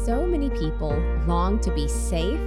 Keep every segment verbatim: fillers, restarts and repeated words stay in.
so many people long to be safe,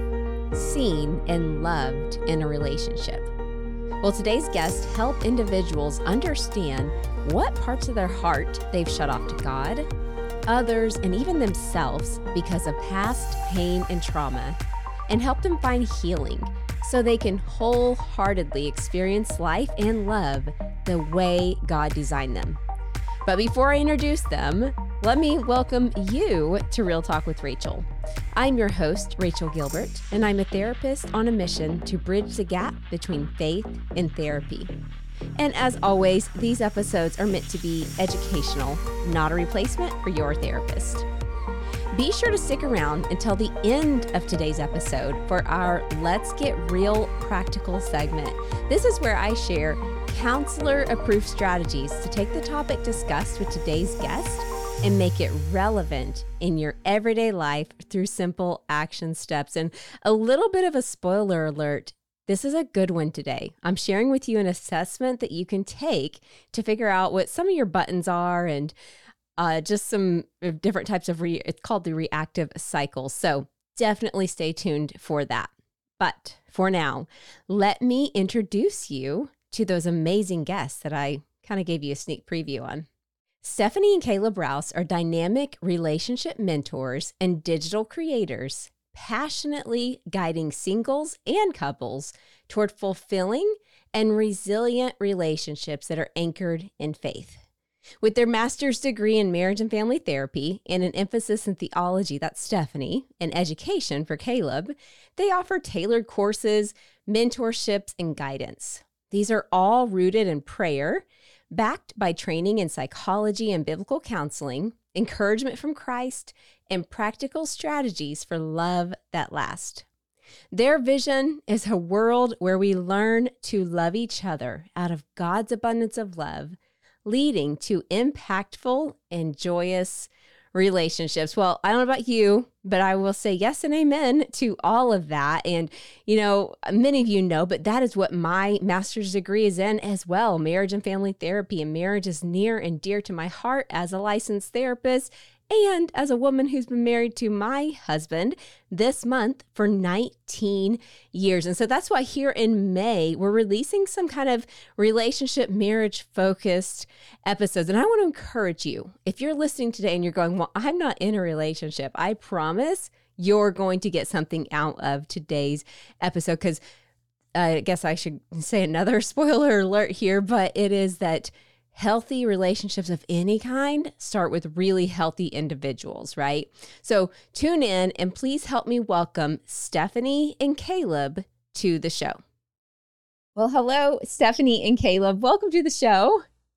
seen, and loved in a relationship. Well, today's guests help individuals understand what parts of their heart they've shut off to God, others, and even themselves because of past pain and trauma, and help them find healing so they can wholeheartedly experience life and love the way God designed them. But before I introduce them, let me welcome you to Real Talk with Rachel. I'm your host, Rachel Gilbert, and I'm a therapist on a mission to bridge the gap between faith and therapy. And as always, these episodes are meant to be educational, not a replacement for your therapist. Be sure to stick around until the end of today's episode for our Let's Get Real Practical segment. This is where I share counselor-approved strategies to take the topic discussed with today's guest and make it relevant in your everyday life through simple action steps. And a little bit of a spoiler alert, this is a good one today. I'm sharing with you an assessment that you can take to figure out what some of your buttons are and uh, just some different types of, re- it's called the reactive cycle. So definitely stay tuned for that. But for now, let me introduce you to those amazing guests that I kind of gave you a sneak preview on. Stephanie and Caleb Rouse are dynamic relationship mentors and digital creators, passionately guiding singles and couples toward fulfilling and resilient relationships that are anchored in faith. With their master's degree in marriage and family therapy and an emphasis in theology, that's Stephanie, and education for Caleb, they offer tailored courses, mentorships, and guidance. These are all rooted in prayer, backed by training in psychology and biblical counseling, encouragement from Christ, and practical strategies for love that lasts. Their vision is a world where we learn to love each other out of God's abundance of love, leading to impactful and joyous relationships. Well, I don't know about you, but I will say yes and amen to all of that. And, you know, many of you know, but that is what my master's degree is in as well, marriage and family therapy. And marriage is near and dear to my heart as a licensed therapist and as a woman who's been married to my husband this month for nineteen years. And so that's why here in May, we're releasing some kind of relationship, marriage focused episodes. And I want to encourage you, if you're listening today and you're going, well, I'm not in a relationship, I promise you're going to get something out of today's episode. Because uh, I guess I should say another spoiler alert here, but it is that healthy relationships of any kind start with really healthy individuals, right? So tune in and please help me welcome Stephanie and Caleb to the show. Well, hello, Stephanie and Caleb. Welcome to the show.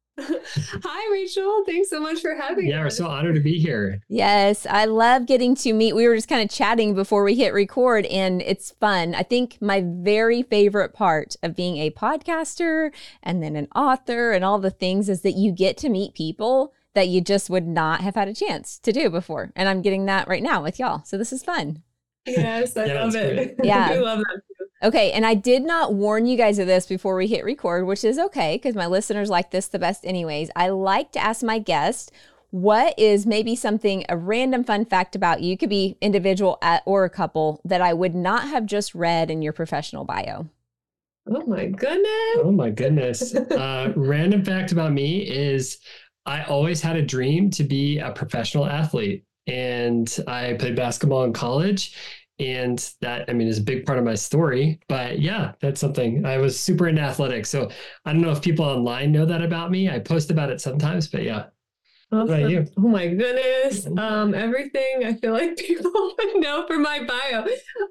Hi, Rachel. Thanks so much for having yeah, us. We're so honored to be here. Yes, I love getting to meet. We were just kind of chatting before we hit record, and it's fun. I think my very favorite part of being a podcaster and then an author and all the things is that you get to meet people that you just would not have had a chance to do before. And I'm getting that right now with y'all. So this is fun. Yes, I yeah, love it. Yeah. I love that too. Okay, and I did not warn you guys of this before we hit record, which is okay because my listeners like this the best anyways. I like to ask my guests, what is maybe something, a random fun fact about you, could be individual at, or a couple, that I would not have just read in your professional bio? Oh my goodness. Oh my goodness. uh, random fact about me is I always had a dream to be a professional athlete. And I played basketball in college. And that, I mean, is a big part of my story. But yeah, that's something. I was super into athletics. So I don't know if people online know that about me. I post about it sometimes, but yeah. Awesome. What about you? Oh my goodness. Um, everything I feel like people would know for my bio.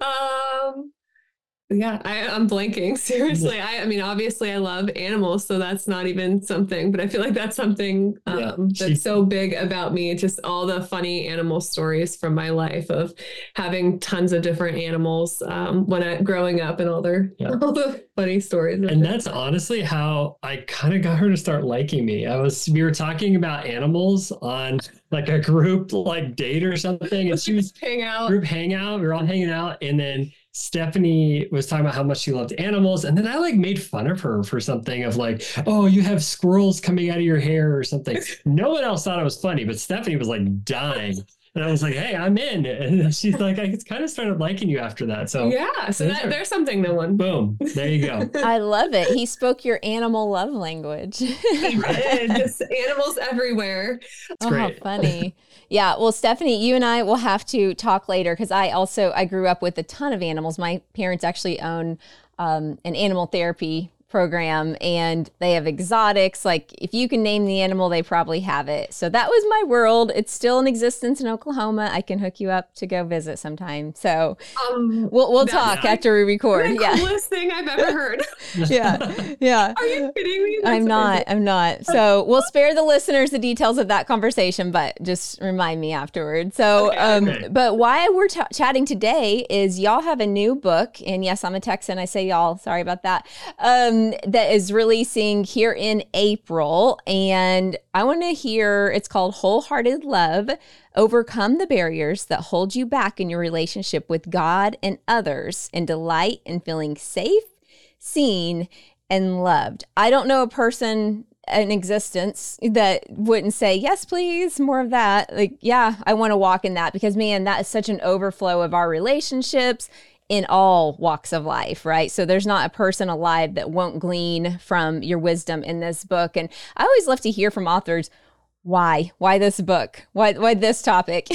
Um, Yeah, I, I'm blanking. Seriously. I, I mean, obviously I love animals, so that's not even something, but I feel like that's something um, Yeah, that's she, so big about me. Just all the funny animal stories from my life of having tons of different animals um, when I growing up and all their yeah. all the funny stories. And that's honestly how I kind of got her to start liking me. I was, we were talking about animals on like a group like date or something, and she was hang out. group hangout. We were all hanging out, and then Stephanie was talking about how much she loved animals. And then I like made fun of her for something of like, oh, you have squirrels coming out of your hair or something. No one else thought it was funny, but Stephanie was like dying. And I was like, hey, I'm in. And she's like, I kind of started liking you after that. So yeah, so there's, that, there's something no one. Boom. There you go. I love it. He spoke your animal love language. He did. Just animals everywhere. It's oh, great. How funny. Yeah. Well, Stephanie, you and I will have to talk later because I also, I grew up with a ton of animals. My parents actually own um, an animal therapy program, and they have exotics. Like if you can name the animal, they probably have it. So that was my world. It's still in existence in Oklahoma. I can hook you up to go visit sometime. So um, we'll we'll talk like after we record. the Yeah. coolest thing I've ever heard. yeah. Yeah. Are you kidding me? That's I'm not. amazing. I'm not. So we'll spare the listeners the details of that conversation, but just remind me afterward. So, Okay, um, okay. but why we're t- chatting today is y'all have a new book, and yes, I'm a Texan. I say y'all. Sorry about that. Um, that is releasing here in April, and I want to hear. It's called Wholehearted Love: Overcome the Barriers That Hold You Back in Your Relationship with God and Others, and Delight in Feeling Safe, Seen, and Loved. I don't know a person in existence that wouldn't say, yes, please, more of that. Like, yeah, I want to walk in that, because man, that is such an overflow of our relationships in all walks of life, right? So there's not a person alive that won't glean from your wisdom in this book. And I always love to hear from authors, why, why this book? Why, why this topic?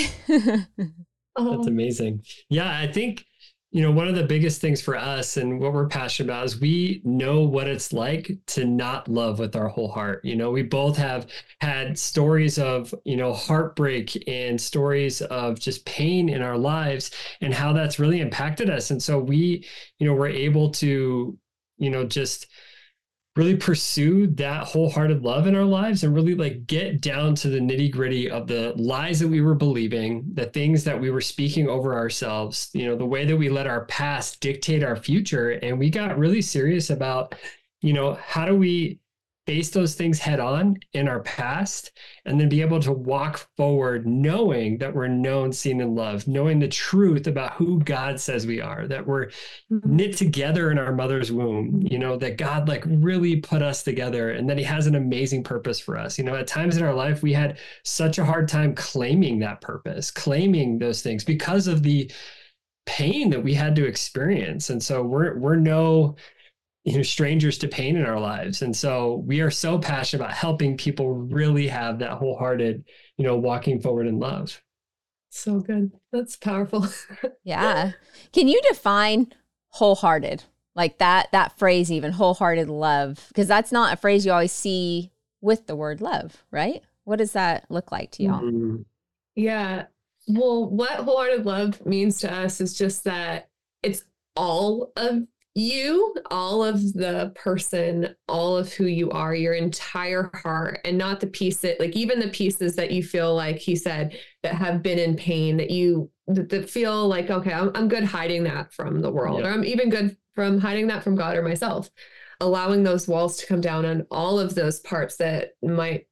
Oh, That's amazing. Yeah, I think, you know, one of the biggest things for us and what we're passionate about is we know what it's like to not love with our whole heart. You know, we both have had stories of, you know, heartbreak and stories of just pain in our lives and how that's really impacted us. And so we, you know, we're able to, you know, just really pursue that wholehearted love in our lives and really like get down to the nitty gritty of the lies that we were believing, the things that we were speaking over ourselves, you know, the way that we let our past dictate our future. And we got really serious about, you know, how do we face those things head on in our past and then be able to walk forward knowing that we're known, seen, and loved, knowing the truth about who God says we are, that we're knit together in our mother's womb, you know, that God like really put us together and that he has an amazing purpose for us. You know, at times in our life, we had such a hard time claiming that purpose, claiming those things because of the pain that we had to experience. And so we're, we're no, you know, strangers to pain in our lives. And so we are so passionate about helping people really have that wholehearted, you know, walking forward in love. so good. That's powerful. Yeah. Can you define wholehearted? Like that, that phrase, even wholehearted love, because that's not a phrase you always see with the word love, right? What does that look like to y'all? Mm-hmm. Yeah. Well, what wholehearted love means to us is just that it's all of you, all of the person, all of who you are, your entire heart, and not the piece that, like, even the pieces that you feel like he said that have been in pain, that you that, that feel like, okay, I'm, I'm good hiding that from the world, Yep. or I'm even good from hiding that from God or myself, allowing those walls to come down on all of those parts that might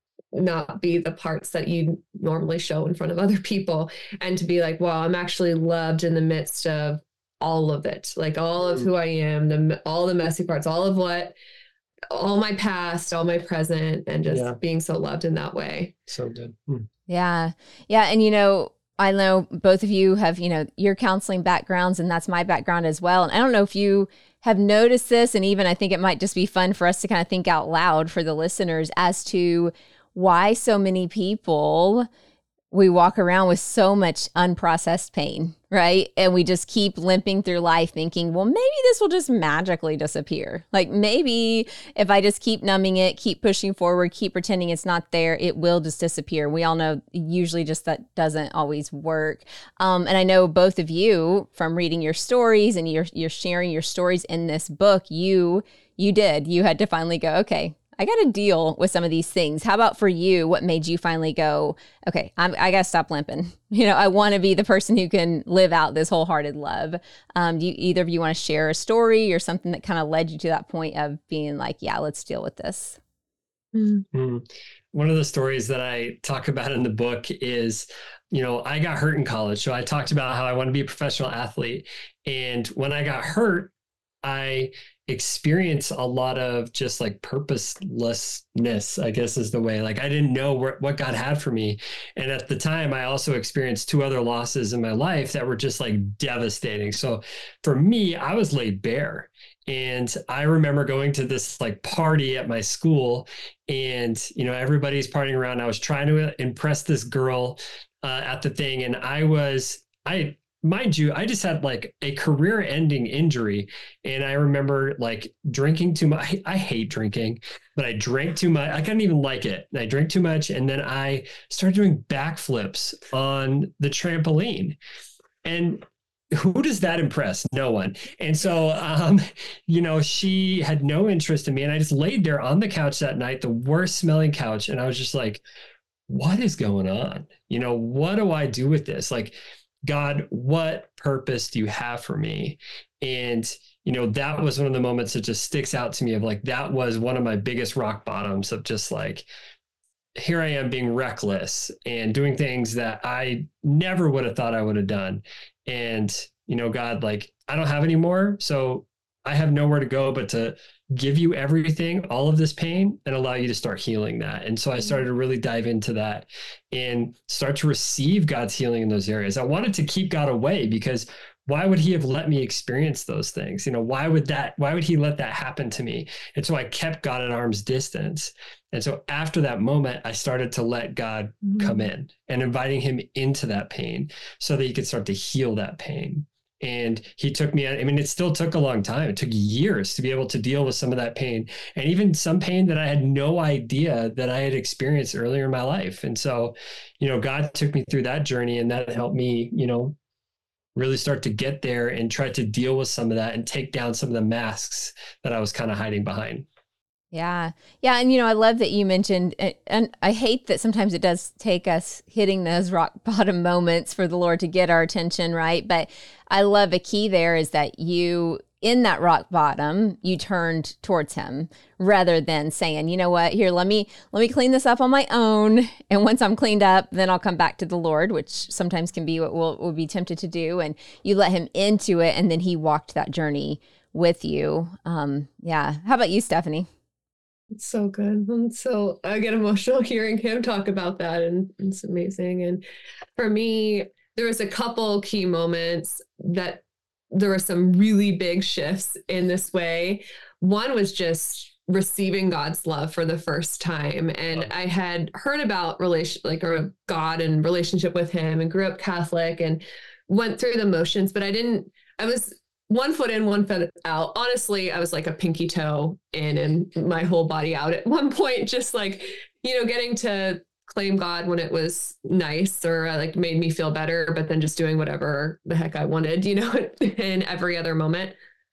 not be the parts that you normally show in front of other people, and to be like, wow, I'm actually loved in the midst of all of it, like all of who I am, the all the messy parts, all of what, all my past, all my present, and just Yeah. being so loved in that way. So good. Mm. Yeah. Yeah. And, you know, I know both of you have, you know, your counseling backgrounds, and that's my background as well. And I don't know if you have noticed this, and even I think it might just be fun for us to kind of think out loud for the listeners as to why so many people, we walk around with so much unprocessed pain, right? And we just keep limping through life thinking, well, maybe this will just magically disappear. Like maybe if I just keep numbing it, keep pushing forward, keep pretending it's not there, it will just disappear. We all know usually just that doesn't always work. Um, and I know both of you, from reading your stories and you're, you're sharing your stories in this book, you, you did, you had to finally go, okay, I got to deal with some of these things. How about for you? What made you finally go, okay, I'm, I got to stop limping. You know, I want to be the person who can live out this wholehearted love. Um, do you, either of you want to share a story or something that kind of led you to that point of being like, yeah, let's deal with this? Mm-hmm. One of the stories that I talk about in the book is, you know, I got hurt in college. So I talked about how I want to be a professional athlete. And when I got hurt, I experience a lot of just like purposelessness, I guess is the way. Like I didn't know where, what God had for me. And at the time, I also experienced two other losses in my life that were just like devastating. So for me, I was laid bare. And I remember going to this like party at my school, and, you know, everybody's partying around. I was trying to impress this girl uh, at the thing. And I was, I, mind you, I just had like a career ending injury. And I remember like drinking too much. I, I hate drinking, but I drank too much. I couldn't even like it. And I drank too much. And then I started doing backflips on the trampoline. And who does that impress? No one. And so, um, you know, she had no interest in me. And I just laid there on the couch that night, the worst smelling couch. And I was just like, what is going on? You know, what do I do with this? Like, God, what purpose do you have for me? And, you know, that was one of the moments that just sticks out to me of like, that was one of my biggest rock bottoms of just like, here I am being reckless and doing things that I never would have thought I would have done. And, you know, God, like, I don't have any more. So I have nowhere to go but to give you everything, all of this pain, and allow you to start healing that. And so I started to really dive into that and start to receive God's healing in those areas. I wanted to keep God away because why would he have let me experience those things? You know, why would that, why would he let that happen to me? And so I kept God at arm's distance. And so after that moment, I started to let God mm-hmm. come in and inviting him into that pain so that he could start to heal that pain. And he took me, I mean, it still took a long time. It took years to be able to deal with some of that pain, and even some pain that I had no idea that I had experienced earlier in my life. And so, you know, God took me through that journey, and that helped me, you know, really start to get there and try to deal with some of that and take down some of the masks that I was kind of hiding behind. Yeah. Yeah. And, you know, I love that you mentioned, and I hate that sometimes it does take us hitting those rock bottom moments for the Lord to get our attention, right? But I love a key there is that you, in that rock bottom, you turned towards him rather than saying, you know what, here, let me, let me clean this up on my own. And once I'm cleaned up, then I'll come back to the Lord, which sometimes can be what we'll, we'll be tempted to do. And you let him into it. And then he walked that journey with you. Um, yeah. How about you, Stephanie? It's so good. And so I get emotional hearing him talk about that, and it's amazing. And for me, there was a couple key moments that there were some really big shifts in this way. One was just receiving God's love for the first time. And I had heard about relation, like or God and relationship with him, and grew up Catholic and went through the motions, but I didn't, I was one foot in, one foot out. Honestly, I was like a pinky toe in and my whole body out at one point, just like, you know, getting to claim God when it was nice or uh, like made me feel better, but then just doing whatever the heck I wanted, you know, in every other moment.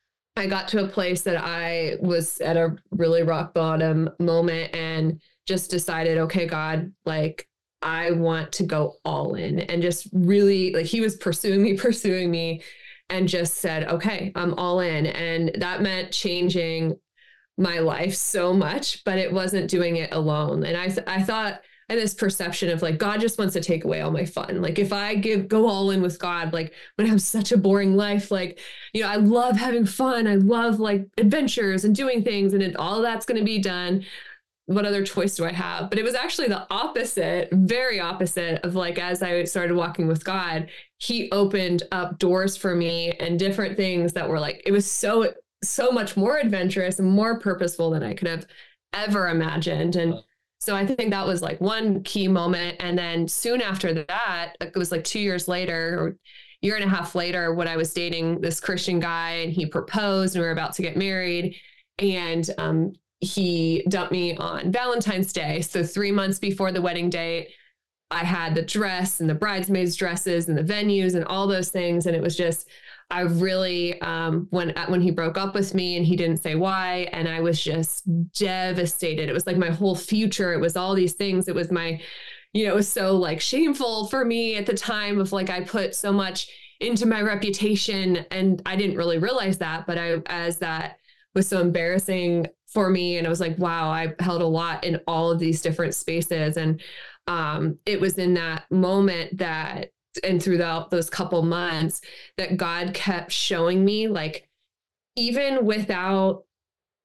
I got to a place that I was at a really rock bottom moment and just decided, okay, God, like, I want to go all in, and just really like, he was pursuing me, pursuing me. And just said, okay, I'm all in. And that meant changing my life so much, but it wasn't doing it alone. And I, th- I thought I had this perception of like, God just wants to take away all my fun. Like if I give, go all in with God, like I'm gonna have such a boring life. Like, you know, I love having fun. I love like adventures and doing things, and it, all that's going to be done. What other choice do I have? But it was actually the opposite, very opposite of like, as I started walking with God, he opened up doors for me and different things that were like, it was so, so much more adventurous and more purposeful than I could have ever imagined. And so I think that was like one key moment. And then soon after that, it was like two years later or year and a half later, when I was dating this Christian guy and he proposed and we were about to get married, and, um, he dumped me on Valentine's Day. So three months before the wedding date, I had the dress and the bridesmaids dresses and the venues and all those things. And it was just, I really, um, when, when he broke up with me and he didn't say why, and I was just devastated. It was like my whole future. It was all these things. It was my, you know, it was so like shameful for me at the time of like, I put so much into my reputation, and I didn't really realize that, but I, as that was so embarrassing for me. And I was like, wow, I held a lot in all of these different spaces. And um, it was in that moment that, and throughout those couple months, that God kept showing me, like, even without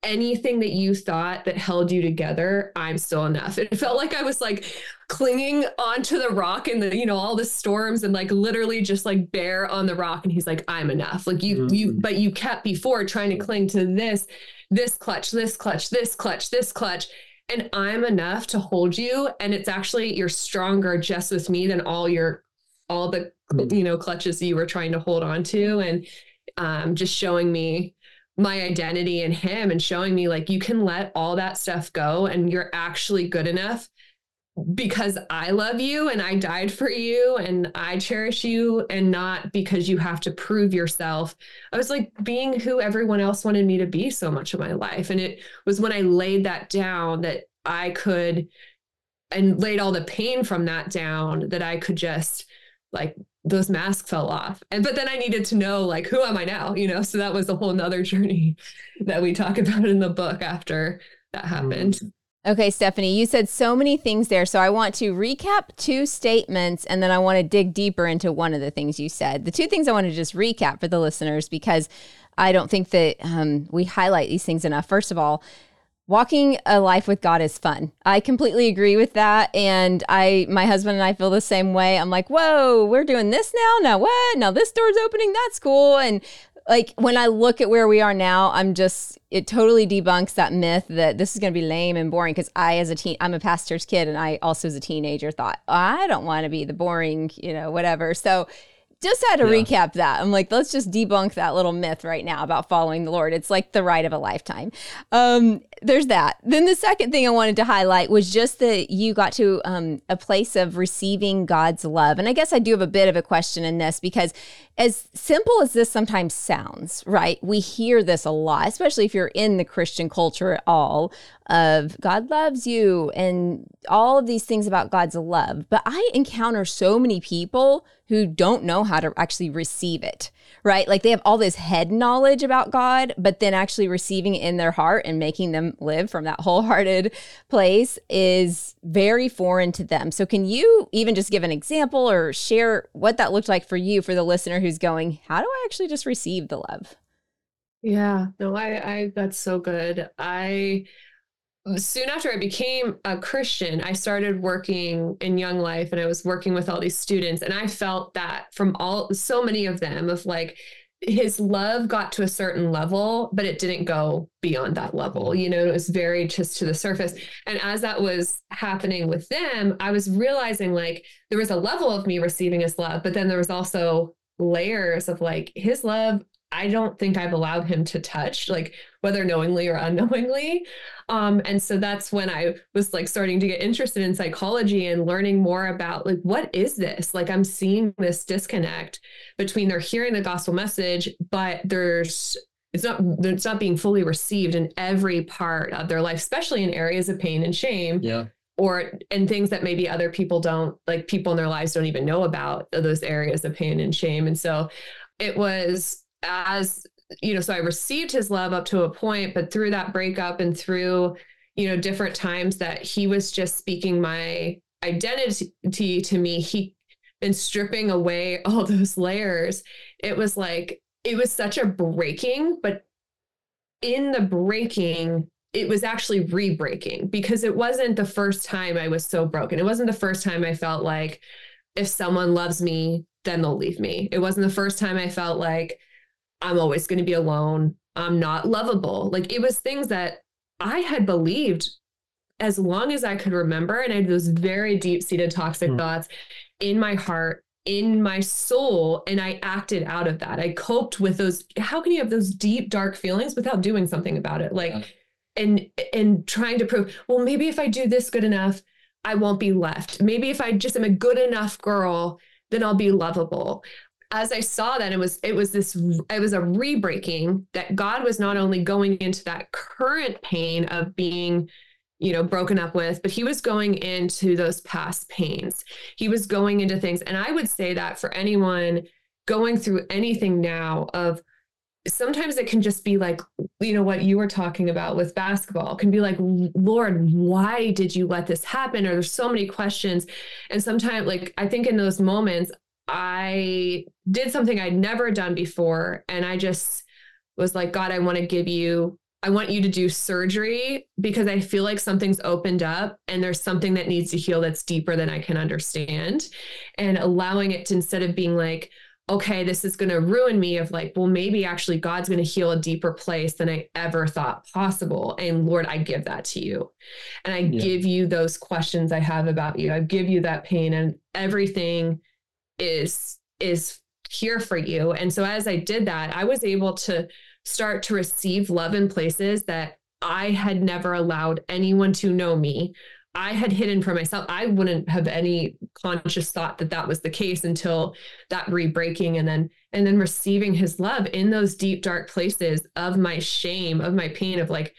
anything that you thought that held you together, I'm still enough. It felt like I was like clinging onto the rock and the, you know, all the storms and like literally just like bare on the rock. And he's like, I'm enough. Like you, mm-hmm. you, but you kept before trying to cling to this, this clutch, this clutch, this clutch, this clutch. And I'm enough to hold you. And it's actually, you're stronger just with me than all your, all the, mm-hmm. you know, clutches you were trying to hold on to. And um, just showing me my identity in him and showing me like, you can let all that stuff go and you're actually good enough because I love you and I died for you and I cherish you, and not because you have to prove yourself. I was like being who everyone else wanted me to be so much of my life. And it was when I laid that down that I could, and laid all the pain from that down, that I could just like, those masks fell off. And, but then I needed to know, like, who am I now? You know, so that was a whole nother journey that we talk about in the book after that happened. Okay, Stephanie, you said so many things there. So I want to recap two statements, and then I want to dig deeper into one of the things you said. The two things I want to just recap for the listeners, because I don't think that um, we highlight these things enough. First of all, walking a life with God is fun. I completely agree with that. And I, my husband and I feel the same way. I'm like, whoa, we're doing this now. Now what? Now this door's opening. That's cool. And like, when I look at where we are now, I'm just, it totally debunks that myth that this is going to be lame and boring. Cause I, as a teen, I'm a pastor's kid. And I also as a teenager thought, I don't want to be the boring, you know, whatever. So just had to yeah. recap that. I'm like, let's just debunk that little myth right now about following the Lord. It's like the ride of a lifetime. Um, there's that. Then the second thing I wanted to highlight was just that you got to um, a place of receiving God's love. And I guess I do have a bit of a question in this, because as simple as this sometimes sounds, right? We hear this a lot, especially if you're in the Christian culture at all, of God loves you and all of these things about God's love. But I encounter so many people who don't know how to actually receive it, right? Like they have all this head knowledge about God, but then actually receiving it in their heart and making them live from that wholehearted place is very foreign to them. So can you even just give an example or share what that looked like for you, for the listener who's going, how do I actually just receive the love? Yeah, no, I, I, that's so good. I, soon after I became a Christian, I started working in Young Life, and I was working with all these students, and I felt that from all, so many of them, of like, his love got to a certain level, but it didn't go beyond that level. You know, it was very just to the surface. And as that was happening with them, I was realizing like there was a level of me receiving his love, but then there was also layers of like his love I don't think I've allowed him to touch, like whether knowingly or unknowingly. Um, and so that's when I was like starting to get interested in psychology and learning more about like, what is this? Like, I'm seeing this disconnect between they're hearing the gospel message, but there's, it's not, it's not being fully received in every part of their life, especially in areas of pain and shame. Yeah. Or, and things that maybe other people don't, like people in their lives don't even know about those areas of pain and shame. And so it was, as you know, so I received his love up to a point, but through that breakup and through, you know, different times that he was just speaking my identity to me, he been stripping away all those layers. It was like, it was such a breaking, but in the breaking, it was actually re-breaking, because it wasn't the first time I was so broken. It wasn't the first time I felt like if someone loves me, then they'll leave me. It wasn't the first time I felt like I'm always going to be alone. I'm not lovable. Like, it was things that I had believed as long as I could remember. And I had those very deep seated toxic mm. thoughts in my heart, in my soul. And I acted out of that. I coped with those. How can you have those deep, dark feelings without doing something about it? Like, yeah. and, and trying to prove, well, maybe if I do this good enough, I won't be left. Maybe if I just am a good enough girl, then I'll be lovable. As I saw that, it was, it was this, it was a re-breaking that God was not only going into that current pain of being, you know, broken up with, but he was going into those past pains. He was going into things. And I would say that for anyone going through anything now, of sometimes it can just be like, you know, what you were talking about with basketball can be like, Lord, why did you let this happen? Or there's so many questions. And sometimes, like, I think in those moments, I did something I'd never done before. And I just was like, God, I want to give you I want you to do surgery because I feel like something's opened up and there's something that needs to heal that's deeper than I can understand. And allowing it to, instead of being like, okay, this is going to ruin me, of like, well, maybe actually God's going to heal a deeper place than I ever thought possible. And Lord, I give that to you. And I yeah. give you those questions I have about you. I give you that pain, and everything is, is here for you. And so as I did that, I was able to start to receive love in places that I had never allowed anyone to know me. I had hidden from myself. I wouldn't have any conscious thought that that was the case until that re-breaking, and then, and then receiving his love in those deep, dark places of my shame, of my pain, of like,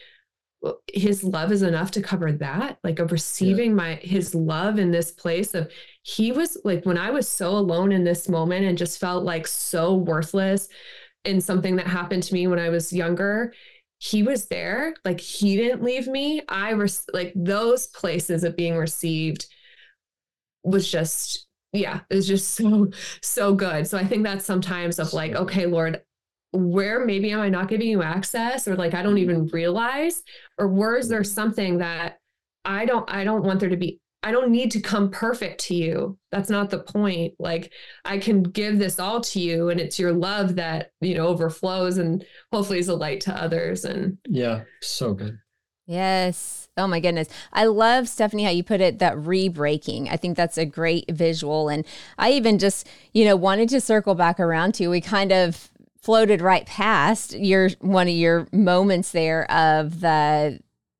his love is enough to cover that, like of receiving yeah. my, his love in this place of, he was like, when I was so alone in this moment and just felt like so worthless in something that happened to me when I was younger, he was there. Like, he didn't leave me. I was like, those places of being received was just, yeah, it was just so, so good. So I think that's sometimes of like, okay, Lord, where maybe am I not giving you access, or like, I don't even realize, or where is there something that I don't, I don't want there to be, I don't need to come perfect to you. That's not the point. Like, I can give this all to you, and it's your love that, you know, overflows and hopefully is a light to others. And yeah, so good. Yes. Oh my goodness. I love, Stephanie, how you put it, that re-breaking. I think that's a great visual. And I even just, you know, wanted to circle back around to, we kind of floated right past your, one of your moments there of the,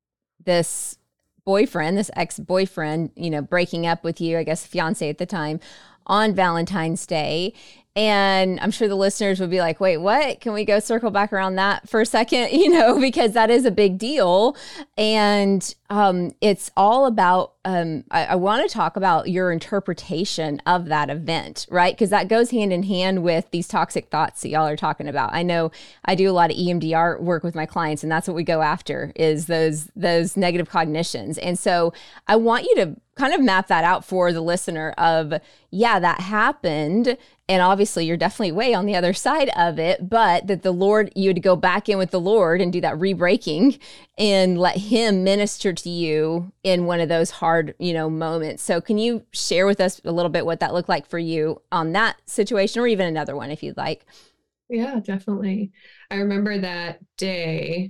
this boyfriend, this ex-boyfriend, you know, breaking up with you, I guess fiance at the time, on Valentine's Day. And I'm sure the listeners would be like, wait, what? Can we go circle back around that for a second? You know, because that is a big deal. And um, it's all about, um, I, I want to talk about your interpretation of that event, right? Because that goes hand in hand with these toxic thoughts that y'all are talking about. I know I do a lot of E M D R work with my clients, and that's what we go after, is those, those negative cognitions. And so I want you to kind of map that out for the listener of, yeah, that happened. And obviously you're definitely way on the other side of it, but that the Lord, you would go back in with the Lord and do that re-breaking and let him minister to you in one of those hard, you know, moments. So can you share with us a little bit what that looked like for you on that situation, or even another one if you'd like? Yeah, definitely. I remember that day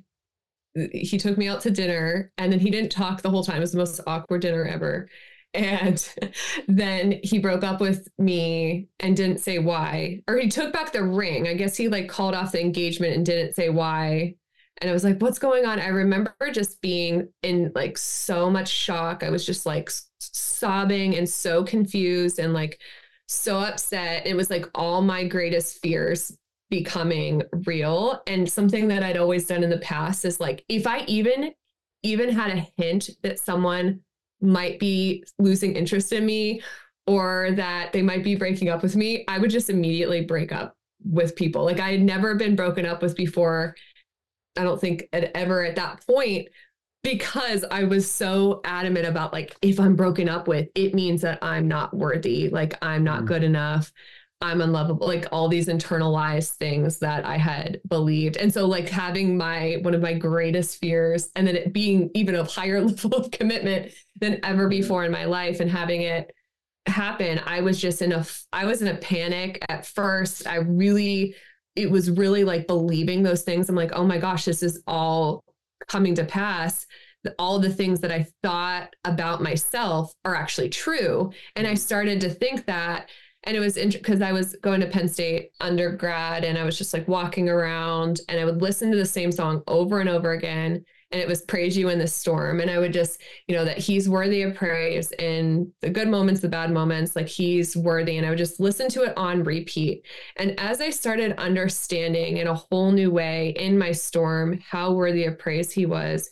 he took me out to dinner, and then he didn't talk the whole time. It was the most awkward dinner ever. And then he broke up with me and didn't say why, or he took back the ring. I guess he like called off the engagement and didn't say why. And I was like, what's going on? I remember just being in like so much shock. I was just like sobbing and so confused and like so upset. It was like all my greatest fears becoming real. And something that I'd always done in the past is like, if I even, even had a hint that someone might be losing interest in me, or that they might be breaking up with me, I would just immediately break up with people. Like, I had never been broken up with before. I don't think at, ever at that point, because I was so adamant about like, if I'm broken up with, it means that I'm not worthy. Like, I'm not good enough. I'm unlovable, like all these internalized things that I had believed. And so like having my, one of my greatest fears, and then it being even a higher level of commitment than ever before in my life, and having it happen, I was just in a, I was in a panic at first. I really, it was really like believing those things. I'm like, oh my gosh, this is all coming to pass. All the things that I thought about myself are actually true. And I started to think that. And it was because I was going to Penn State undergrad, and I was just like walking around, and I would listen to the same song over and over again. And it was Praise You in the Storm. And I would just, you know, that he's worthy of praise in the good moments, the bad moments, like he's worthy. And I would just listen to it on repeat. And as I started understanding in a whole new way in my storm, how worthy of praise he was,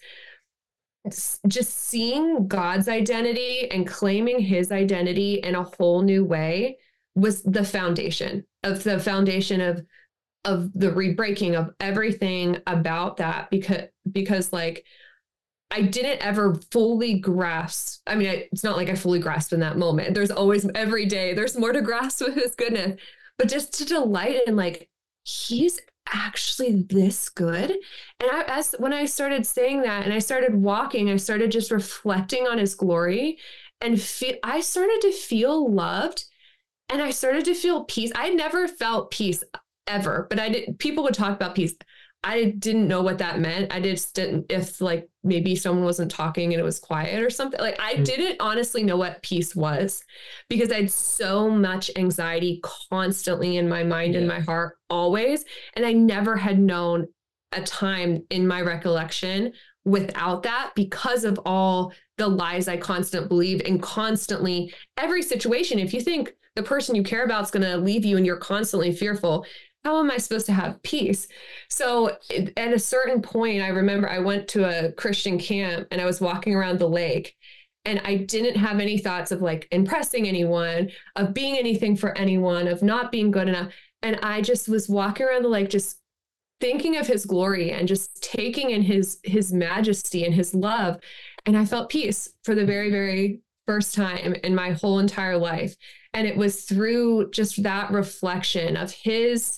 just seeing God's identity and claiming his identity in a whole new way was the foundation of the foundation of, of the re-breaking of everything about that. Because, because like, I didn't ever fully grasp. I mean, I, it's not like I fully grasped in that moment. There's always, every day, there's more to grasp with his goodness, but just to delight in like, he's actually this good? And I, as when I started saying that and I started walking, I started just reflecting on his glory and feel, I started to feel loved and I started to feel peace. I never felt peace ever, but I did, people would talk about peace. I didn't know what that meant. I just didn't, if like maybe someone wasn't talking and it was quiet or something, like I didn't honestly know what peace was because I had so much anxiety constantly in my mind and yeah. my heart always. And I never had known a time in my recollection without that because of all the lies I constantly believe and constantly every situation. If you think the person you care about is going to leave you and you're constantly fearful, how am I supposed to have peace? So at a certain point, I remember I went to a Christian camp and I was walking around the lake and I didn't have any thoughts of like impressing anyone, of being anything for anyone, of not being good enough. And I just was walking around the lake, just thinking of his glory and just taking in his, his majesty and his love. And I felt peace for the very, very first time in my whole entire life. And it was through just that reflection of his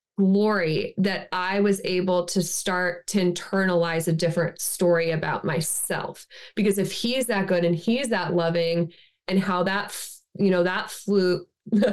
glory that I was able to start to internalize a different story about myself. Because if he's that good and he's that loving and how that, you know, that flew,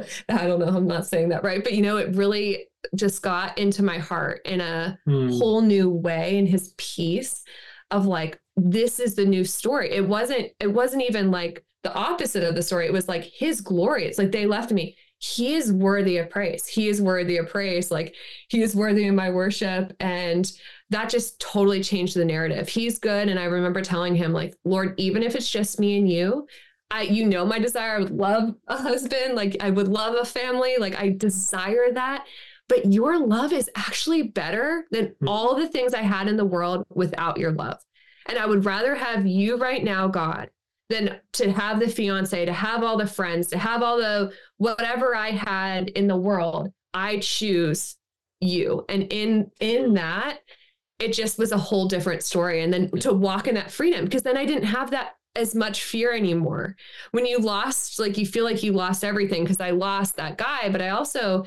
I don't know, I'm not saying that right, but you know, it really just got into my heart in a mm. whole new way, and his peace of like, this is the new story. It wasn't, it wasn't even like the opposite of the story. It was like his glory. It's like they left me. He is worthy of praise. He is worthy of praise. Like he is worthy of my worship. And that just totally changed the narrative. He's good. And I remember telling him like, Lord, even if it's just me and you, I, you know, my desire, I would love a husband. Like I would love a family. Like I desire that, but your love is actually better than all the things I had in the world without your love. And I would rather have you right now, God, than to have the fiance, to have all the friends, to have all the whatever I had in the world. I choose you. And in, in that, it just was a whole different story. And then to walk in that freedom, because then I didn't have that as much fear anymore. When you lost, like you feel like you lost everything, because I lost that guy, but I also,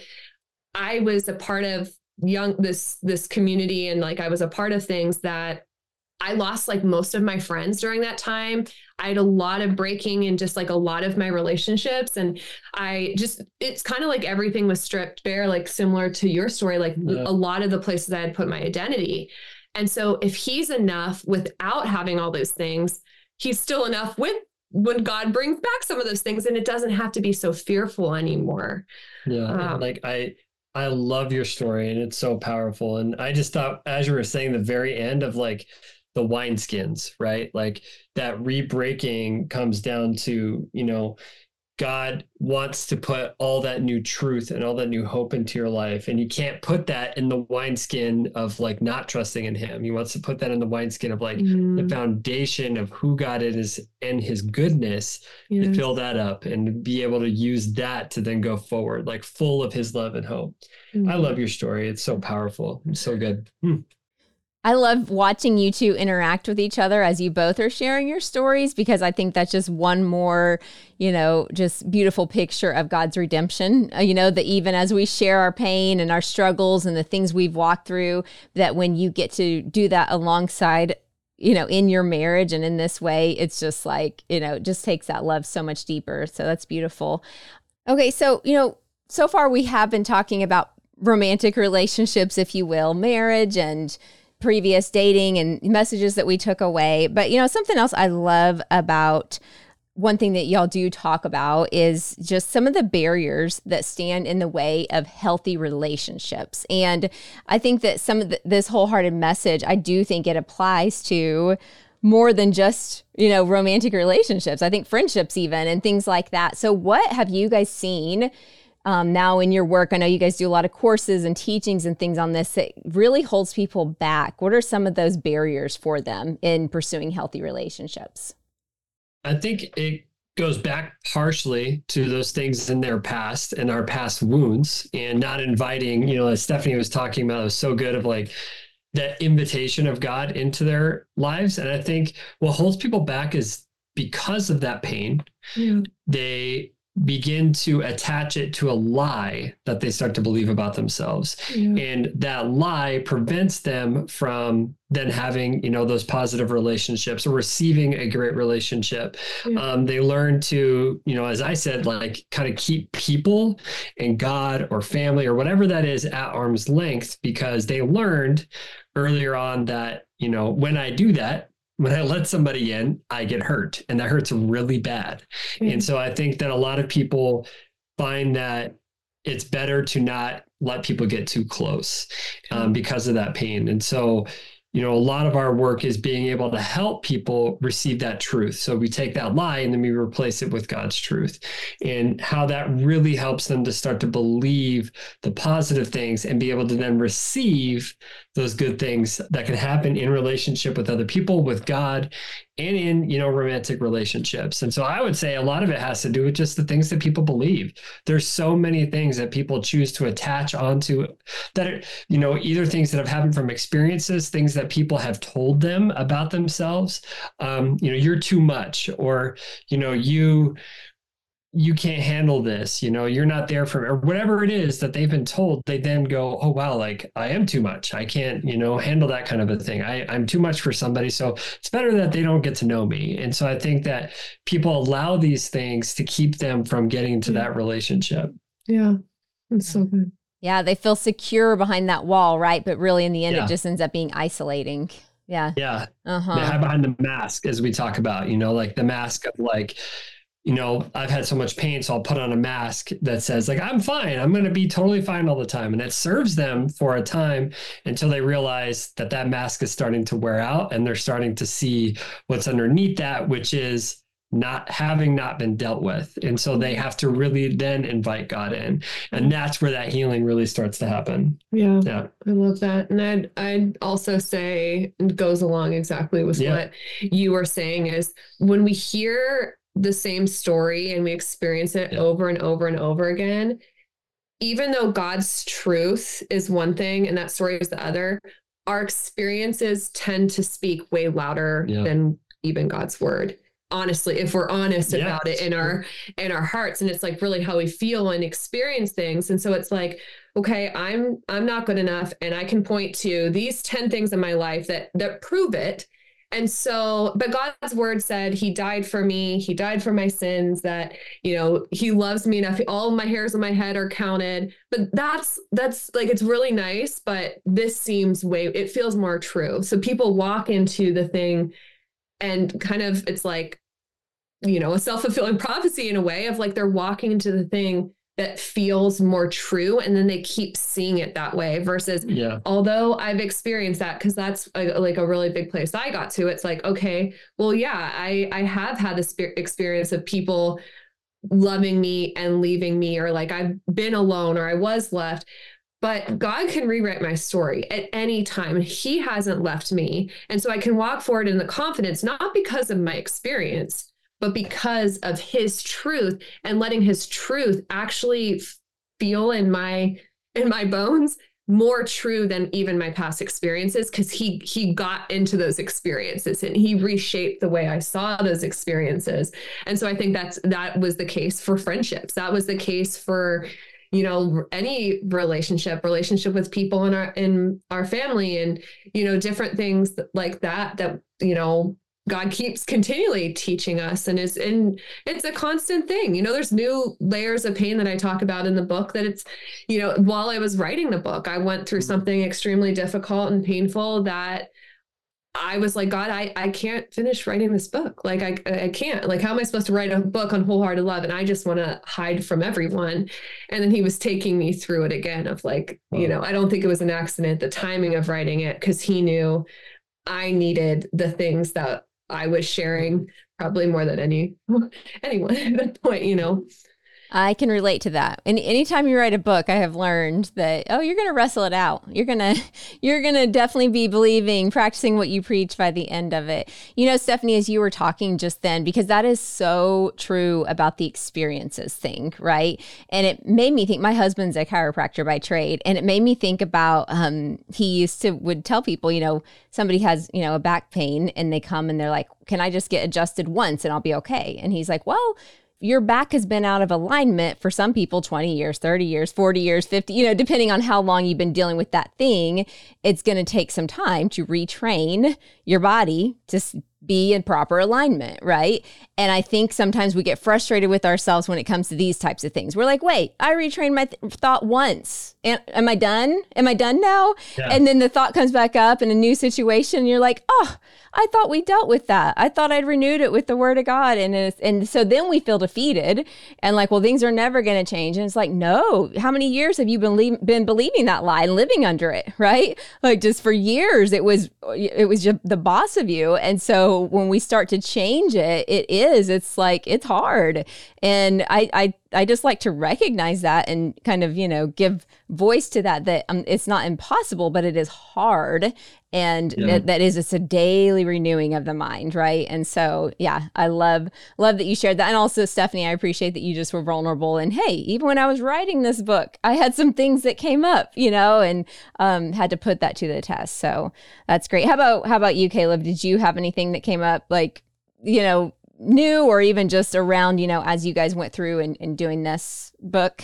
I was a part of young, this, this community. And like, I was a part of things that I lost like most of my friends during that time. I had a lot of breaking in just like a lot of my relationships. And I just, it's kind of like everything was stripped bare, like similar to your story, like yeah. a lot of the places I had put my identity. And so if he's enough without having all those things, he's still enough with when God brings back some of those things, and it doesn't have to be so fearful anymore. Yeah. Um, like I, I love your story and it's so powerful. And I just thought, as you were saying, the very end of like, the wineskins, right? Like that re-breaking comes down to, you know, God wants to put all that new truth and all that new hope into your life. And you can't put that in the wineskin of like not trusting in him. He wants to put that in the wineskin of like mm. the foundation of who God is and his goodness yes. to fill that up and be able to use that to then go forward, like full of his love and hope. Mm. I love your story. It's so powerful. It's so good. Hmm. I love watching you two interact with each other as you both are sharing your stories, because I think that's just one more, you know, just beautiful picture of God's redemption. Uh, you know, that even as we share our pain and our struggles and the things we've walked through, that when you get to do that alongside, you know, in your marriage and in this way, it's just like, you know, it just takes that love so much deeper. So that's beautiful. Okay. So, you know, so far we have been talking about romantic relationships, if you will, marriage and previous dating and messages that we took away. But, you know, something else I love about one thing that y'all do talk about is just some of the barriers that stand in the way of healthy relationships. And I think that some of the, this wholehearted message, I do think it applies to more than just, you know, romantic relationships. I think friendships even and things like that. So what have you guys seen Um, now in your work? I know you guys do a lot of courses and teachings and things on this that really holds people back. What are some of those barriers for them in pursuing healthy relationships? I think it goes back partially to those things in their past and our past wounds, and not inviting, you know, as Stephanie was talking about, it was so good of like that invitation of God into their lives. And I think what holds people back is because of that pain, yeah. they begin to attach it to a lie that they start to believe about themselves. Yeah. And that lie prevents them from then having, you know, those positive relationships or receiving a great relationship. Yeah. Um, they learn to, you know, as I said, like kind of keep people and God or family or whatever that is at arm's length, because they learned earlier on that, you know, when I do that, when I let somebody in, I get hurt, and that hurts really bad. Mm-hmm. And so I think that a lot of people find that it's better to not let people get too close um, because of that pain. And so, you know, a lot of our work is being able to help people receive that truth. So we take that lie and then we replace it with God's truth, and how that really helps them to start to believe the positive things and be able to then receive those good things that can happen in relationship with other people, with God, and in, you know, romantic relationships. And so I would say a lot of it has to do with just the things that people believe. There's so many things that people choose to attach onto that are, you know, either things that have happened from experiences, things that people have told them about themselves. Um, you know, you're too much, or, you know, you, you can't handle this, you know, you're not there for me, or whatever it is that they've been told. They then go, oh, wow, like I am too much. I can't, you know, handle that kind of a thing. I, I'm too much for somebody. So it's better that they don't get to know me. And so I think that people allow these things to keep them from getting into yeah. that relationship. Yeah, that's so good. Yeah, they feel secure behind that wall, right? But really in the end, yeah. it just ends up being isolating. Yeah. Yeah. Uh-huh. They hide behind the mask, as we talk about, you know, like the mask of like, you know, I've had so much pain, so I'll put on a mask that says like, I'm fine. I'm going to be totally fine all the time. And it serves them for a time until they realize that that mask is starting to wear out, and they're starting to see what's underneath that, which is not having not been dealt with. And so they have to really then invite God in. And that's where that healing really starts to happen. Yeah. Yeah. I love that. And I'd, I'd also say it goes along exactly with yeah. what you were saying, is when we hear the same story and we experience it yeah. over and over and over again, even though God's truth is one thing and that story is the other, our experiences tend to speak way louder yeah. than even God's word. Honestly, if we're honest yeah. about it in our, in our hearts, and it's like really how we feel and experience things. And so it's like, okay, I'm, I'm not good enough. And I can point to these ten things in my life that, that prove it. And so, but God's word said he died for me. He died for my sins, that, you know, he loves me enough. All of my hairs on my head are counted. But that's, that's like, it's really nice, but this seems way, it feels more true. So people walk into the thing and kind of, it's like, you know, a self-fulfilling prophecy in a way of like, they're walking into the thing that feels more true. And then they keep seeing it that way versus, yeah. although I've experienced that, because that's a, like a really big place I got to. It's like, okay, well, yeah, I, I have had this experience of people loving me and leaving me, or like I've been alone or I was left, but God can rewrite my story at any time. He hasn't left me. And so I can walk forward in the confidence, not because of my experience, but because of his truth, and letting his truth actually feel in my, in my bones more true than even my past experiences. Cause he, he got into those experiences and he reshaped the way I saw those experiences. And so I think that's, that was the case for friendships. That was the case for, you know, any relationship, relationship with people in our, in our family, and, you know, different things like that, that, you know, God keeps continually teaching us, and is and it's a constant thing. You know, there's new layers of pain that I talk about in the book, that it's, you know, while I was writing the book, I went through something extremely difficult and painful that I was like, God, I, I can't finish writing this book. Like, I, I can't, like, how am I supposed to write a book on wholehearted love? And I just want to hide from everyone. And then he was taking me through it again of like, wow. you know, I don't think it was an accident, the timing of writing it, because he knew I needed the things that I was sharing probably more than any anyone at that point, you know. I can relate to that. And anytime you write a book, I have learned that, oh, you're going to wrestle it out. You're going to, you're going to definitely be believing, practicing what you preach by the end of it. You know, Stephanie, as you were talking just then, because that is so true about the experiences thing, right? And it made me think, my husband's a chiropractor by trade, and it made me think about, um, he used to, would tell people, you know, somebody has, you know, a back pain and they come and they're like, can I just get adjusted once and I'll be okay? And he's like, well, your back has been out of alignment for some people twenty years, thirty years, forty years, fifty, you know, depending on how long you've been dealing with that thing, it's going to take some time to retrain your body to be in proper alignment, right? And I think sometimes we get frustrated with ourselves when it comes to these types of things. We're like, wait, I retrained my th- thought once. And am I done? Am I done now? Yeah. And then the thought comes back up in a new situation. And you're like, oh, I thought we dealt with that. I thought I'd renewed it with the word of God. And it's, and so then we feel defeated and like, well, things are never going to change. And it's like, no, how many years have you been, le- been believing that lie and living under it, right? Like just for years, it was, it was just the boss of you. And so when we start to change it, it is, it's like, it's hard. And I, I, I just like to recognize that and kind of, you know, give voice to that, that um, it's not impossible, but it is hard. And yeah. that, that is, it's a daily renewing of the mind. Right. And so, yeah, I love, love that you shared that. And also, Stephanie, I appreciate that you just were vulnerable. And hey, even when I was writing this book, I had some things that came up, you know, and um, had to put that to the test. So that's great. How about, how about you, Caleb? Did you have anything that came up like, you know, new or even just around, you know, as you guys went through and, and doing this book,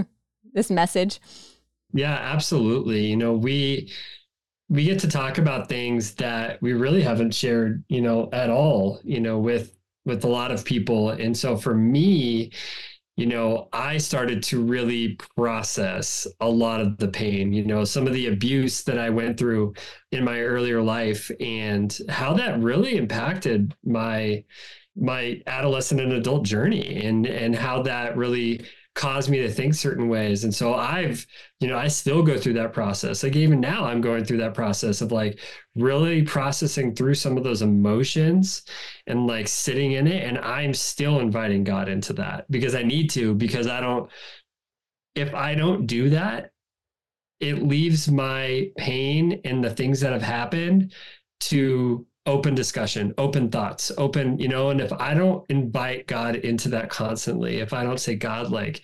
this message? Yeah, absolutely. You know, we, we get to talk about things that we really haven't shared, you know, at all, you know, with, with a lot of people. And so for me, you know, I started to really process a lot of the pain, you know, some of the abuse that I went through in my earlier life and how that really impacted my, my adolescent and adult journey and, and how that really caused me to think certain ways. And so I've, you know, I still go through that process. Like even now I'm going through that process of like really processing through some of those emotions and like sitting in it. And I'm still inviting God into that because I need to, because I don't, if I don't do that, it leaves my pain and the things that have happened to open discussion, open thoughts, open, you know, and if I don't invite God into that constantly, if I don't say, God, like,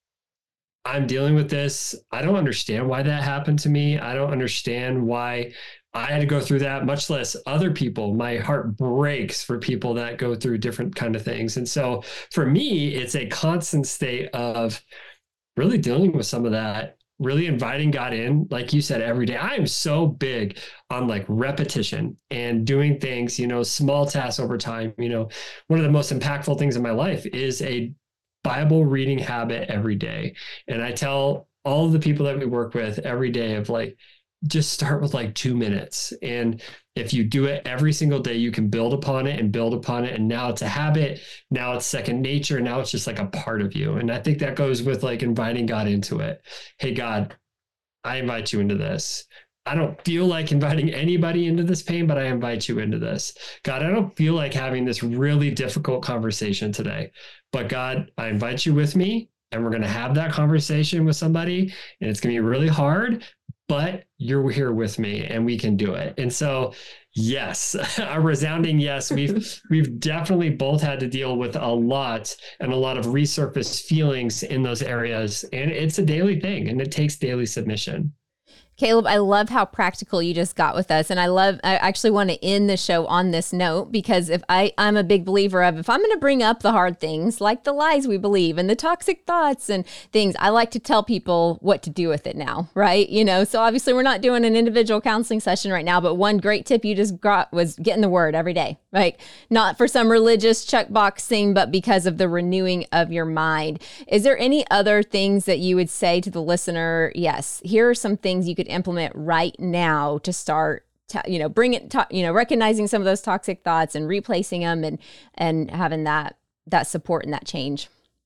I'm dealing with this, I don't understand why that happened to me. I don't understand why I had to go through that, much less other people. My heart breaks for people that go through different kind of things. And so for me, it's a constant state of really dealing with some of that, really inviting God in, like you said, every day. I am so big on like repetition and doing things, you know, small tasks over time. You know, one of the most impactful things in my life is a Bible reading habit every day. And I tell all of the people that we work with every day of like, just start with like two minutes. And if you do it every single day, you can build upon it and build upon it. And now it's a habit. Now it's second nature. Now it's just like a part of you. And I think that goes with like inviting God into it. Hey, God, I invite you into this. I don't feel like inviting anybody into this pain, but I invite you into this. God, I don't feel like having this really difficult conversation today, but God, I invite you with me and we're going to have that conversation with somebody and it's going to be really hard, but you're here with me and we can do it. And so, yes, a resounding yes. We've, we've definitely both had to deal with a lot and a lot of resurfaced feelings in those areas. And it's a daily thing and it takes daily submission. Caleb, I love how practical you just got with us. And I love, I actually want to end the show on this note, because if I, I'm a big believer of, if I'm going to bring up the hard things, like the lies we believe and the toxic thoughts and things, I like to tell people what to do with it now, right? You know, so obviously we're not doing an individual counseling session right now, but one great tip you just got was getting the word every day, right? Not for some religious checkbox thing, but because of the renewing of your mind. Is there any other things that you would say to the listener? Yes, here are some things you could implement right now to start, to, you know, bring it, to, you know, recognizing some of those toxic thoughts and replacing them and, and having that, that support and that change.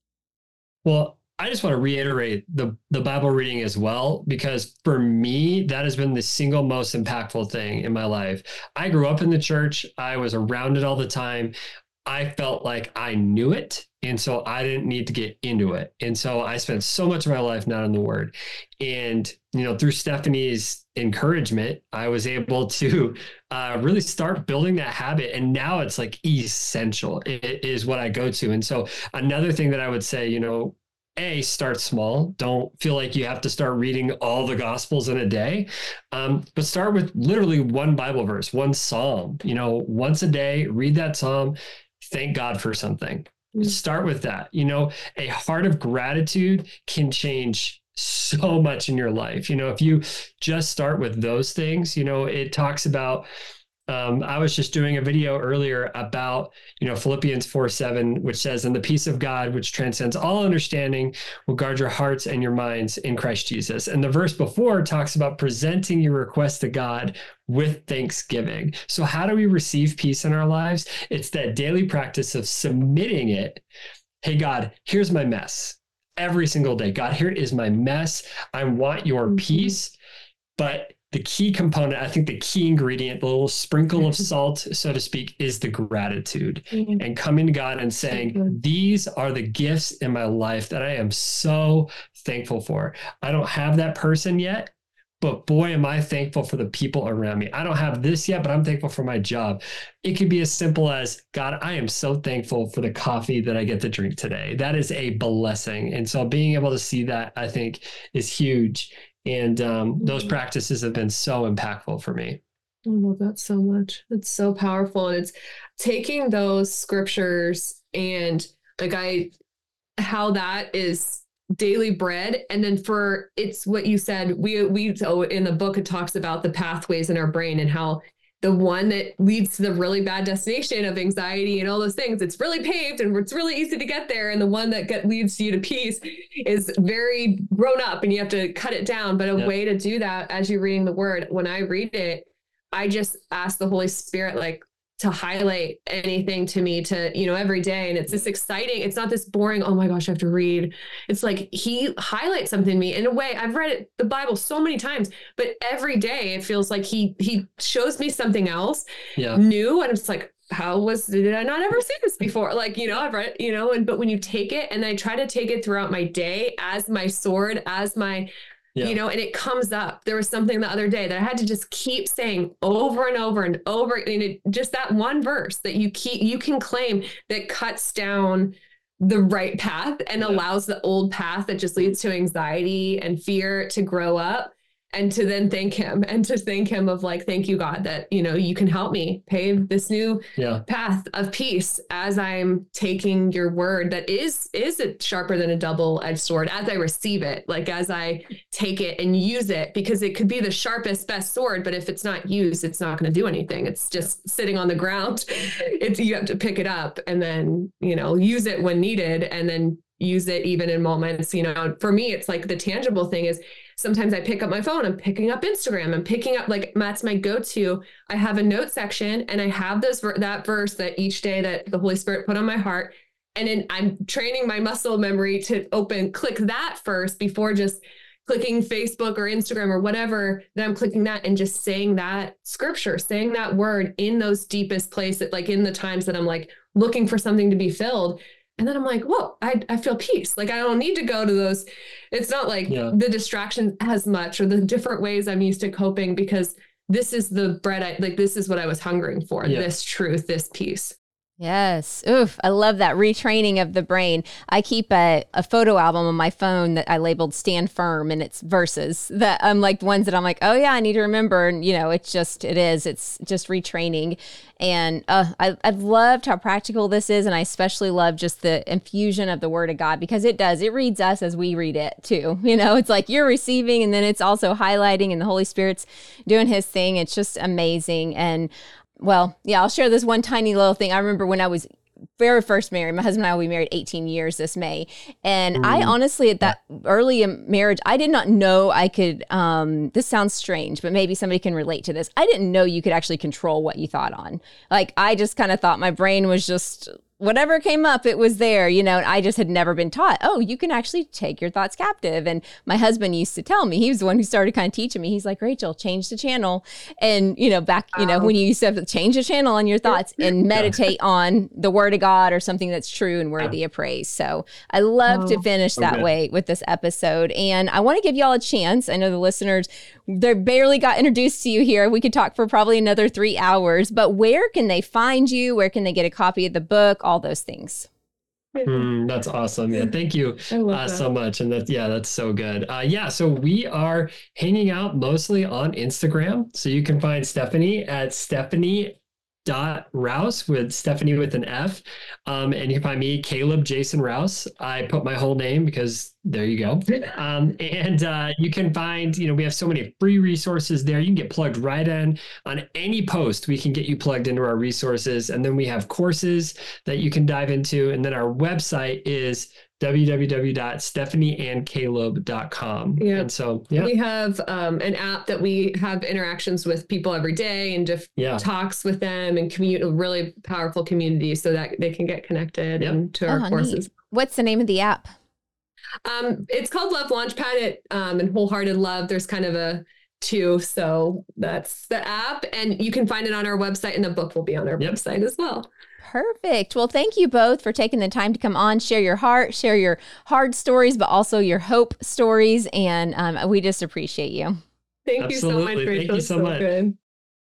Well, I just want to reiterate the, the Bible reading as well, because for me, that has been the single most impactful thing in my life. I grew up in the church. I was around it all the time. I felt like I knew it. And so I didn't need to get into it. And so I spent so much of my life not in the Word. And, you know, through Stephanie's encouragement, I was able to uh, really start building that habit. And now it's like essential. It is what I go to. And so another thing that I would say, you know, A, start small. Don't feel like you have to start reading all the Gospels in a day, um, but start with literally one Bible verse, one Psalm. You know, once a day, read that Psalm, thank God for something. Start with that. You know, a heart of gratitude can change so much in your life. You know, if you just start with those things, you know, it talks about, um, I was just doing a video earlier about, you know, Philippians four seven, which says, and the peace of God, which transcends all understanding, will guard your hearts and your minds in Christ Jesus. And the verse before talks about presenting your request to God with thanksgiving. So how do we receive peace in our lives? It's that daily practice of submitting it. Hey, God, here's my mess. Every single day, God, here is my mess. I want your mm-hmm. peace. But the key component, I think the key ingredient, the little sprinkle of salt, so to speak, is the gratitude mm-hmm. and coming to God and saying, mm-hmm. these are the gifts in my life that I am so thankful for. I don't have that person yet, but boy, am I thankful for the people around me. I don't have this yet, but I'm thankful for my job. It could be as simple as, God, I am so thankful for the coffee that I get to drink today. That is a blessing. And so being able to see that, I think, is huge. And um, those practices have been so impactful for me. I love that so much. It's so powerful. And it's taking those scriptures and like I, how that is daily bread. And then for, it's what you said, we, we, so in the book, it talks about the pathways in our brain and how the one that leads to the really bad destination of anxiety and all those things, it's really paved and it's really easy to get there. And the one that get, leads you to peace is very grown up and you have to cut it down. But a yeah. way to do that as you're reading the word, when I read it, I just ask the Holy Spirit, like, to highlight anything to me to, you know, every day. And it's this exciting, it's not this boring, oh my gosh, I have to read. It's like he highlights something to me in a way. I've read it, the Bible so many times, but every day it feels like he, he shows me something else yeah. new. And it's like, how was, did I not ever see this before? Like, you know, I've read, you know, and, but when you take it and I try to take it throughout my day as my sword, as my, Yeah. you know, and it comes up. There was something the other day that I had to just keep saying over and over and over. And it, just that one verse that you keep, you can claim that cuts down the right path and yeah. allows the old path that just leads to anxiety and fear to grow up. And to then thank him and to thank him of like, thank you, God, that, you know, you can help me pave this new yeah. path of peace as I'm taking your word that is, is it sharper than a double-edged sword as I receive it, like as I take it and use it, because it could be the sharpest, best sword, but if it's not used, it's not going to do anything. It's just sitting on the ground. It's, you have to pick it up and then, you know, use it when needed and then use it even in moments, you know. For me, it's like the tangible thing is sometimes I pick up my phone, I'm picking up Instagram, I'm picking up, like, Matt's my go-to. I have a note section and I have those, that verse that each day that the Holy Spirit put on my heart. And then I'm training my muscle memory to open, click that first before just clicking Facebook or Instagram or whatever. Then I'm clicking that and just saying that scripture, saying that word in those deepest places, like in the times that I'm like looking for something to be filled. And then I'm like, whoa, I, I feel peace. Like I don't need to go to those. It's not like yeah. the distractions as much or the different ways I'm used to coping, because this is the bread. I like, this is what I was hungering for. Yeah. This truth, this peace. Yes. Oof. I love that retraining of the brain. I keep a, a photo album on my phone that I labeled Stand Firm, and it's verses that I'm like ones that I'm like, oh yeah, I need to remember. And you know, it's just, it is, it's just retraining. And uh, I, I've loved how practical this is. And I especially love just the infusion of the word of God, because it does, it reads us as we read it too. You know, it's like you're receiving and then it's also highlighting and the Holy Spirit's doing his thing. It's just amazing. And well, yeah, I'll share this one tiny little thing. I remember when I was very first married, my husband and I will be married eighteen years this May. And mm. I honestly, at that early in marriage, I did not know I could, um, this sounds strange, but maybe somebody can relate to this. I didn't know you could actually control what you thought on. Like, I just kind of thought my brain was just, whatever came up, it was there, you know, and I just had never been taught, oh, you can actually take your thoughts captive. And my husband used to tell me, he was the one who started kind of teaching me. He's like, Rachel, change the channel. And, you know, back, you know, when you used to have to change the channel on your thoughts and meditate on the word of God or something that's true and worthy of praise. So I love oh, to finish that okay. way with this episode. And I want to give y'all a chance. I know the listeners, they barely got introduced to you here. We could talk for probably another three hours, but where can they find you? Where can they get a copy of the book? All those things. Mm, that's awesome. Yeah. Thank you uh, so much. And that, yeah, that's so good. Uh, yeah. So we are hanging out mostly on Instagram. So you can find Stephanie at Stephanie dot Rouse with Stephanie with an F. Um, and you can find me, Caleb Jason Rouse. I put my whole name because there you go. Um, and uh, you can find, you know, we have so many free resources there. You can get plugged right in on any post. We can get you plugged into our resources. And then we have courses that you can dive into. And then our website is w w w dot stephanie and caleb dot com. Yeah. And so, yeah. We have um, an app that we have interactions with people every day and just Yeah. talks with them and commute a really powerful community so that they can get connected Yep. and to our Oh, courses. neat. What's the name of the app? Um, it's called Love Launchpad. It, um, and Wholehearted Love. There's kind of a two. So that's the app. And you can find it on our website, and the book will be on our Yep. website as well. Perfect. Well, thank you both for taking the time to come on, share your heart, share your hard stories, but also your hope stories. And um, we just appreciate you. Thank Absolutely. you so much, Rachel. Thank you so much. Good.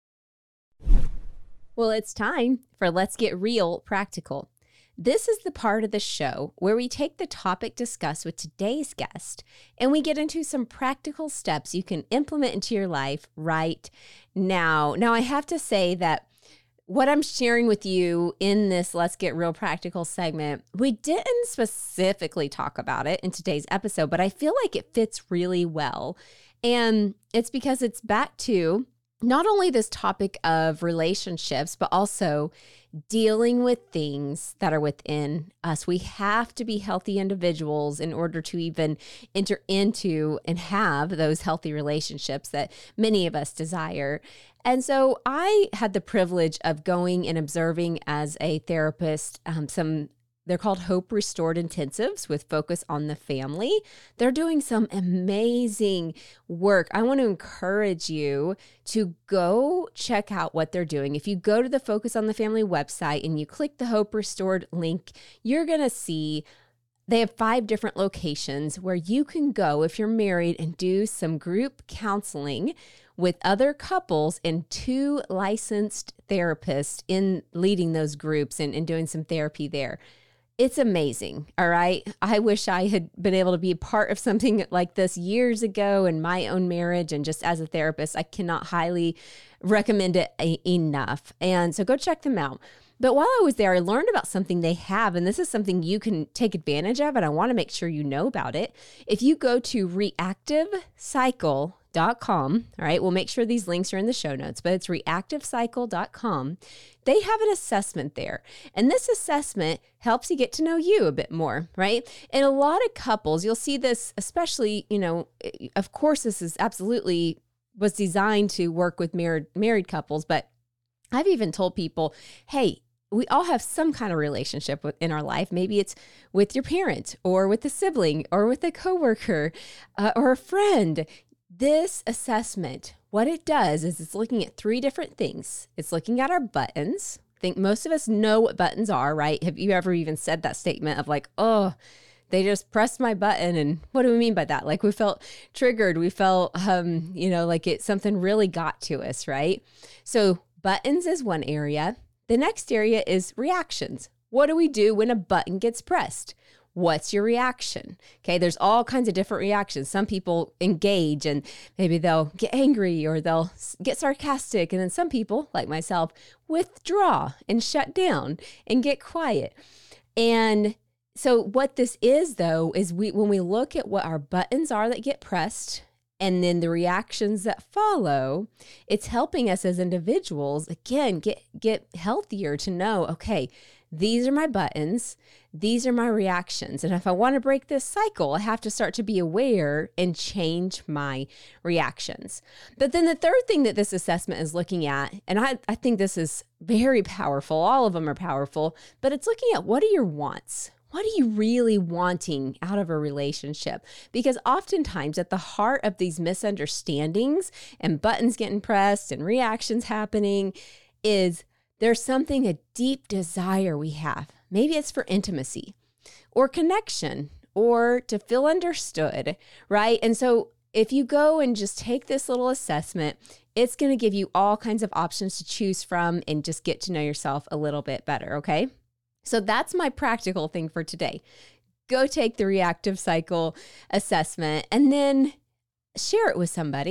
Well, it's time for Let's Get Real Practical. This is the part of the show where we take the topic discussed with today's guest and we get into some practical steps you can implement into your life right now. Now, I have to say that what I'm sharing with you in this Let's Get Real Practical segment, we didn't specifically talk about it in today's episode, but I feel like it fits really well. And it's because it's back to not only this topic of relationships, but also dealing with things that are within us. We have to be healthy individuals in order to even enter into and have those healthy relationships that many of us desire. And so I had the privilege of going and observing as a therapist um, some They're called Hope Restored Intensives with focus on the family. They're doing some amazing work. I want to encourage you to go check out what they're doing. If you go to the Focus on the Family website and you click the Hope Restored link, you're going to see they have five different locations where you can go if you're married and do some group counseling with other couples and two licensed therapists in leading those groups and, and doing some therapy there. It's amazing. All right. I wish I had been able to be a part of something like this years ago in my own marriage. And just as a therapist, I cannot highly recommend it a- enough. And so go check them out. But while I was there, I learned about something they have, and this is something you can take advantage of, and I want to make sure you know about it. If you go to reactive cycle dot com, all right, we'll make sure these links are in the show notes, but it's reactive cycle dot com. They have an assessment there, and this assessment helps you get to know you a bit more, right? And a lot of couples, you'll see this, especially, you know, of course, this is absolutely was designed to work with married married couples, but I've even told people, hey, we all have some kind of relationship with, in our life. Maybe it's with your parent or with a sibling or with a coworker uh, or a friend. This assessment, what it does is it's looking at three different things. It's looking at our buttons. I think most of us know what buttons are, right? Have you ever even said that statement of like, oh, they just pressed my button? And what do we mean by that? Like we felt triggered. We felt, um, you know, like it something really got to us, right? So buttons is one area. The next area is reactions. What do we do when a button gets pressed? What's your reaction? Okay, there's all kinds of different reactions. Some people engage and maybe they'll get angry or they'll get sarcastic. And then some people, like myself, withdraw and shut down and get quiet. And so what this is, though, is we when we look at what our buttons are that get pressed, and then the reactions that follow, it's helping us as individuals, again, get, get healthier to know, okay, these are my buttons, these are my reactions. And if I want to break this cycle, I have to start to be aware and change my reactions. But then the third thing that this assessment is looking at, and I, I think this is very powerful, all of them are powerful, but it's looking at what are your wants? What are you really wanting out of a relationship? Because oftentimes at the heart of these misunderstandings and buttons getting pressed and reactions happening is there's something, a deep desire we have. Maybe it's for intimacy or connection or to feel understood, right? And so if you go and just take this little assessment, it's going to give you all kinds of options to choose from and just get to know yourself a little bit better, okay? So that's my practical thing for today. Go take the reactive cycle assessment and then share it with somebody.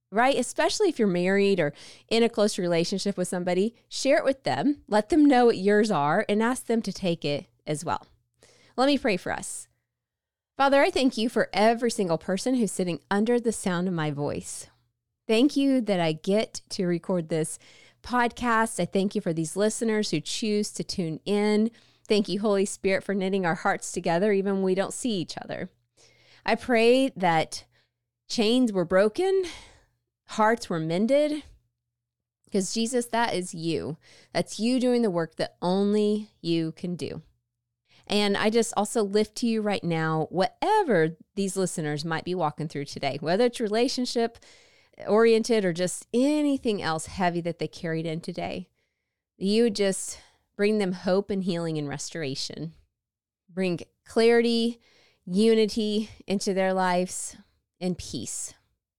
right? Especially if you're married or in a close relationship with somebody, share it with them. Let them know what yours are and ask them to take it as well. Let me pray for us. Father, I thank you for every single person who's sitting under the sound of my voice. Thank you that I get to record this podcast. I thank you for these listeners who choose to tune in. Thank you, Holy Spirit, for knitting our hearts together even when we don't see each other. I pray that chains were broken, hearts were mended, because Jesus, that is you. That's you doing the work that only you can do. And I just also lift to you right now, whatever these listeners might be walking through today, whether it's relationship oriented or just anything else heavy that they carried in today, you just bring them hope and healing and restoration. Bring clarity, unity into their lives, and peace.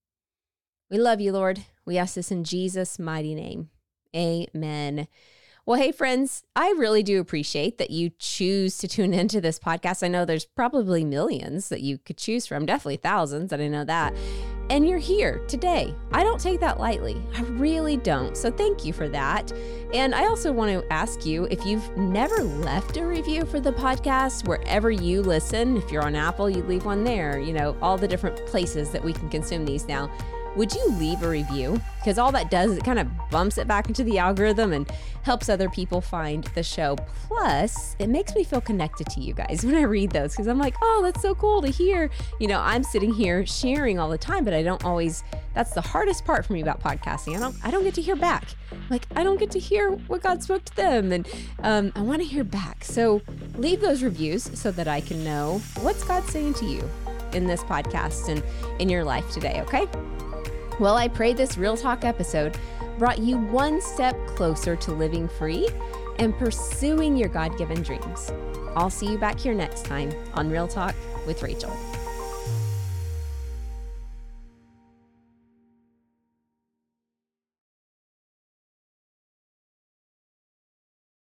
We love you, Lord. We ask this in Jesus' mighty name. Amen. Well, hey, friends, I really do appreciate that you choose to tune into this podcast. I know there's probably millions that you could choose from, definitely thousands, and I know that. And you're here today. I don't take that lightly. I really don't. So thank you for that. And I also want to ask you, if you've never left a review for the podcast, wherever you listen, if you're on Apple, you leave one there, you know, all the different places that we can consume these now. Would you leave a review? Because all that does is it kind of bumps it back into the algorithm and helps other people find the show. Plus, it makes me feel connected to you guys when I read those, because I'm like, oh, that's so cool to hear. You know, I'm sitting here sharing all the time, but I don't always, that's the hardest part for me about podcasting. I don't, I don't get to hear back. Like, I don't get to hear what God spoke to them. And um, I want to hear back. So leave those reviews so that I can know what's God saying to you in this podcast and in your life today, okay? Well, I pray this Real Talk episode brought you one step closer to living free and pursuing your God-given dreams. I'll see you back here next time on Real Talk with Rachel.